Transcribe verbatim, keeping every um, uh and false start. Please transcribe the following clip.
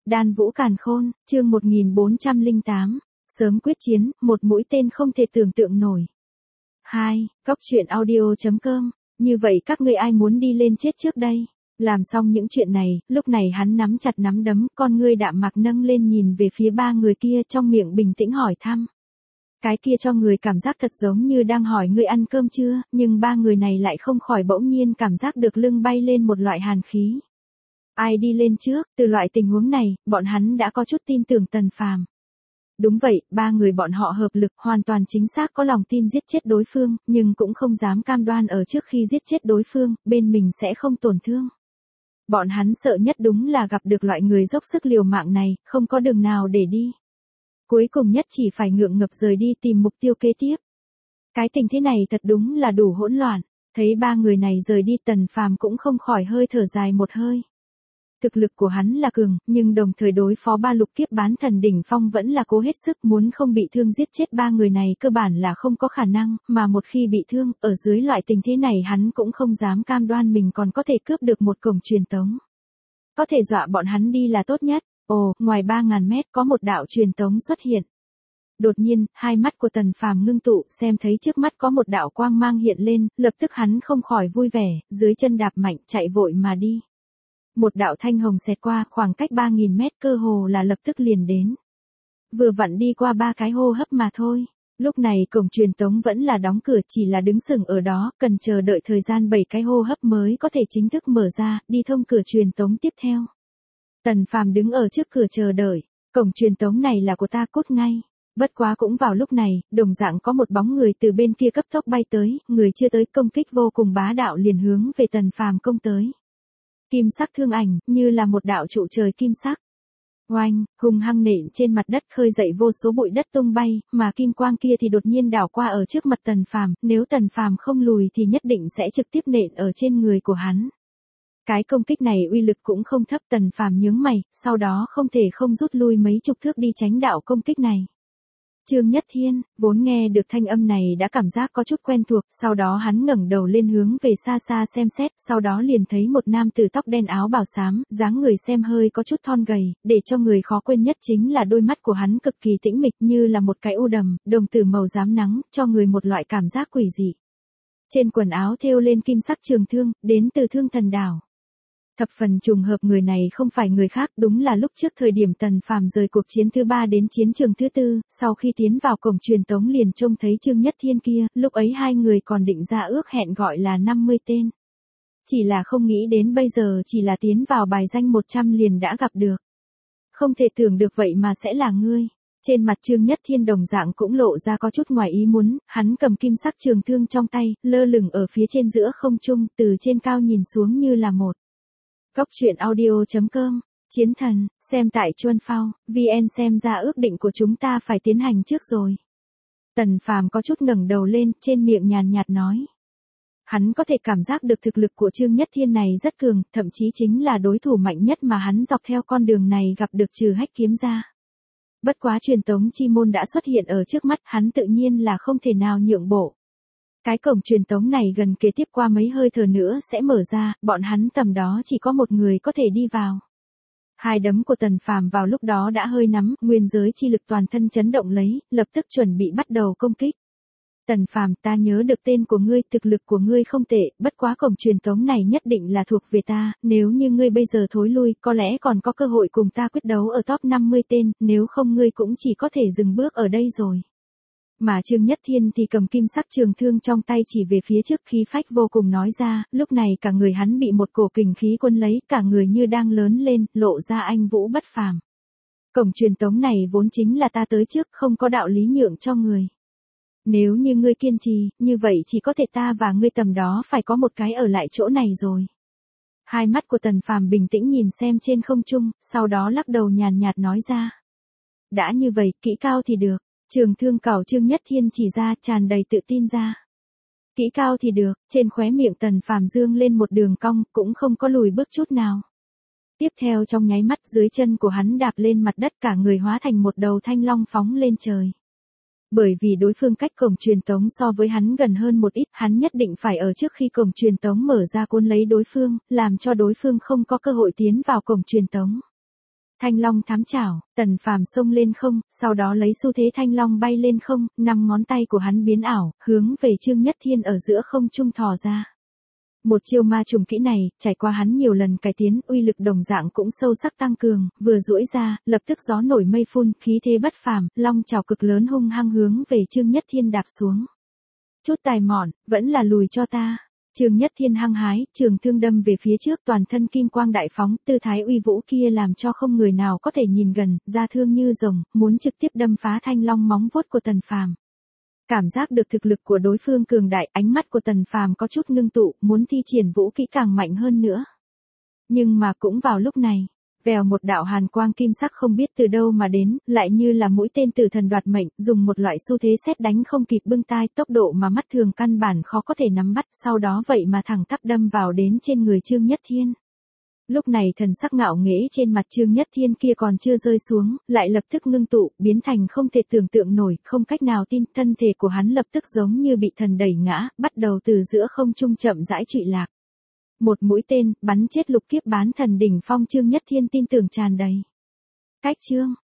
Đan Vũ Càn Khôn, chương một nghìn bốn trăm lẻ tám, sớm quyết chiến, một mũi tên không thể tưởng tượng nổi. hai. Cóc truyện audio chấm com, như vậy các ngươi ai muốn đi lên chết trước đây? Làm xong những chuyện này, lúc này hắn nắm chặt nắm đấm, con ngươi đạm mạc nâng lên nhìn về phía ba người kia, trong miệng bình tĩnh hỏi thăm. Cái kia cho người cảm giác thật giống như đang hỏi ngươi ăn cơm chưa, nhưng ba người này lại không khỏi bỗng nhiên cảm giác được lưng bay lên một loại hàn khí. Ai đi lên trước, từ loại tình huống này, bọn hắn đã có chút tin tưởng Tần Phàm. Đúng vậy, ba người bọn họ hợp lực hoàn toàn chính xác có lòng tin giết chết đối phương, nhưng cũng không dám cam đoan ở trước khi giết chết đối phương, bên mình sẽ không tổn thương. Bọn hắn sợ nhất đúng là gặp được loại người dốc sức liều mạng này, không có đường nào để đi. Cuối cùng nhất chỉ phải ngượng ngập rời đi tìm mục tiêu kế tiếp. Cái tình thế này thật đúng là đủ hỗn loạn, thấy ba người này rời đi Tần Phàm cũng không khỏi hơi thở dài một hơi. Thực lực của hắn là cường, nhưng đồng thời đối phó ba lục kiếp bán thần đỉnh phong vẫn là cố hết sức, muốn không bị thương giết chết ba người này cơ bản là không có khả năng, mà một khi bị thương, ở dưới loại tình thế này hắn cũng không dám cam đoan mình còn có thể cướp được một cổng truyền tống. Có thể dọa bọn hắn đi là tốt nhất. Ồ, ngoài ba ngàn mét có một đạo truyền tống xuất hiện. Đột nhiên, hai mắt của Tần Phàm ngưng tụ, xem thấy trước mắt có một đạo quang mang hiện lên, lập tức hắn không khỏi vui vẻ, dưới chân đạp mạnh, chạy vội mà đi. Một đạo thanh hồng xẹt qua, khoảng cách ba nghìn mét cơ hồ là lập tức liền đến. Vừa vặn đi qua ba cái hô hấp mà thôi. Lúc này cổng truyền tống vẫn là đóng cửa, chỉ là đứng sừng ở đó, cần chờ đợi thời gian bảy cái hô hấp mới có thể chính thức mở ra, đi thông cửa truyền tống tiếp theo. Tần Phàm đứng ở trước cửa chờ đợi, cổng truyền tống này là của ta, cút ngay. Bất quá cũng vào lúc này, đồng dạng có một bóng người từ bên kia cấp tốc bay tới, người chưa tới công kích vô cùng bá đạo liền hướng về Tần Phàm công tới. Kim sắc thương ảnh, như là một đạo trụ trời kim sắc. Oanh, hung hăng nện trên mặt đất khơi dậy vô số bụi đất tung bay, mà kim quang kia thì đột nhiên đảo qua ở trước mặt Tần Phàm, nếu Tần Phàm không lùi thì nhất định sẽ trực tiếp nện ở trên người của hắn. Cái công kích này uy lực cũng không thấp, Tần Phàm nhướng mày, sau đó không thể không rút lui mấy chục thước đi tránh đạo công kích này. Trương Nhất Thiên, vốn nghe được thanh âm này đã cảm giác có chút quen thuộc, sau đó hắn ngẩng đầu lên hướng về xa xa xem xét, sau đó liền thấy một nam tử tóc đen áo bào xám, dáng người xem hơi có chút thon gầy, để cho người khó quên nhất chính là đôi mắt của hắn cực kỳ tĩnh mịch như là một cái u đầm, đồng tử màu rám nắng, cho người một loại cảm giác quỷ dị. Trên quần áo thêu lên kim sắc trường thương, đến từ Thương Thần Đảo. Thập phần trùng hợp người này không phải người khác, đúng là lúc trước thời điểm Tần Phàm rời cuộc chiến thứ ba đến chiến trường thứ tư, sau khi tiến vào cổng truyền tống liền trông thấy Trương Nhất Thiên kia, lúc ấy hai người còn định ra ước hẹn gọi là năm mươi tên. Chỉ là không nghĩ đến bây giờ chỉ là tiến vào bài danh một trăm liền đã gặp được. Không thể tưởng được vậy mà sẽ là ngươi. Trên mặt Trương Nhất Thiên đồng dạng cũng lộ ra có chút ngoài ý muốn, hắn cầm kim sắc trường thương trong tay, lơ lửng ở phía trên giữa không trung, từ trên cao nhìn xuống như là một. Cóc truyện audio chấm com, chiến thần, xem tại Chuân Phao, vê en xem ra ước định của chúng ta phải tiến hành trước rồi. Tần Phàm có chút ngẩng đầu lên, trên miệng nhàn nhạt nói. Hắn có thể cảm giác được thực lực của Trương Nhất Thiên này rất cường, thậm chí chính là đối thủ mạnh nhất mà hắn dọc theo con đường này gặp được trừ Hách Kiếm ra. Bất quá truyền tống chi môn đã xuất hiện ở trước mắt, hắn tự nhiên là không thể nào nhượng bộ. Cái cổng truyền tống này gần kế tiếp qua mấy hơi thở nữa sẽ mở ra, bọn hắn tầm đó chỉ có một người có thể đi vào. Hai đấm của Tần Phàm vào lúc đó đã hơi nắm, nguyên giới chi lực toàn thân chấn động lấy, lập tức chuẩn bị bắt đầu công kích. Tần Phàm, ta nhớ được tên của ngươi, thực lực của ngươi không tệ, bất quá cổng truyền tống này nhất định là thuộc về ta, nếu như ngươi bây giờ thối lui, có lẽ còn có cơ hội cùng ta quyết đấu ở top năm mươi tên, nếu không ngươi cũng chỉ có thể dừng bước ở đây rồi. Mà Trương Nhất Thiên thì cầm kim sắc trường thương trong tay chỉ về phía trước, khí phách vô cùng nói ra, lúc này cả người hắn bị một cổ kình khí quân lấy, cả người như đang lớn lên, lộ ra anh vũ bất phàm. Cổng truyền tống này vốn chính là ta tới trước, không có đạo lý nhượng cho người. Nếu như ngươi kiên trì, như vậy chỉ có thể ta và ngươi tầm đó phải có một cái ở lại chỗ này rồi. Hai mắt của Tần Phàm bình tĩnh nhìn xem trên không trung, sau đó lắc đầu nhàn nhạt nói ra. Đã như vậy, kỹ cao thì được. Trường thương cào Trương Nhất Thiên chỉ ra, tràn đầy tự tin ra. Kỹ cao thì được, trên khóe miệng Tần Phàm dương lên một đường cong, cũng không có lùi bước chút nào. Tiếp theo trong nháy mắt dưới chân của hắn đạp lên mặt đất, cả người hóa thành một đầu thanh long phóng lên trời. Bởi vì đối phương cách cổng truyền tống so với hắn gần hơn một ít, hắn nhất định phải ở trước khi cổng truyền tống mở ra cuốn lấy đối phương, làm cho đối phương không có cơ hội tiến vào cổng truyền tống. Thanh long thám chảo, Tần Phàm xông lên không, sau đó lấy xu thế thanh long bay lên không, năm ngón tay của hắn biến ảo, hướng về Trương Nhất Thiên ở giữa không trung thò ra. Một chiêu ma trùng kỹ này, trải qua hắn nhiều lần cải tiến, uy lực đồng dạng cũng sâu sắc tăng cường, vừa duỗi ra, lập tức gió nổi mây phun, khí thế bất phàm, long chảo cực lớn hung hăng hướng về Trương Nhất Thiên đạp xuống. Chút tài mọn, vẫn là lùi cho ta. Trương Nhất Thiên hăng hái, trường thương đâm về phía trước, toàn thân kim quang đại phóng, tư thái uy vũ kia làm cho không người nào có thể nhìn gần, ra thương như rồng, muốn trực tiếp đâm phá thanh long móng vuốt của Tần Phàm. Cảm giác được thực lực của đối phương cường đại, ánh mắt của Tần Phàm có chút ngưng tụ, muốn thi triển vũ kỹ càng mạnh hơn nữa. Nhưng mà cũng vào lúc này, vèo một đạo hàn quang kim sắc không biết từ đâu mà đến, lại như là mũi tên tử thần đoạt mệnh, dùng một loại xu thế sét đánh không kịp bưng tai, tốc độ mà mắt thường căn bản khó có thể nắm bắt, sau đó vậy mà thẳng tắp đâm vào đến trên người Trương Nhất Thiên. Lúc này thần sắc ngạo nghễ trên mặt Trương Nhất Thiên kia còn chưa rơi xuống, lại lập tức ngưng tụ, biến thành không thể tưởng tượng nổi, không cách nào tin, thân thể của hắn lập tức giống như bị thần đẩy ngã, bắt đầu từ giữa không trung chậm rãi trụy lạc. Một mũi tên, bắn chết lục kiếp bán thần đỉnh phong. Trương Nhất Thiên tin tưởng tràn đầy. Cách chương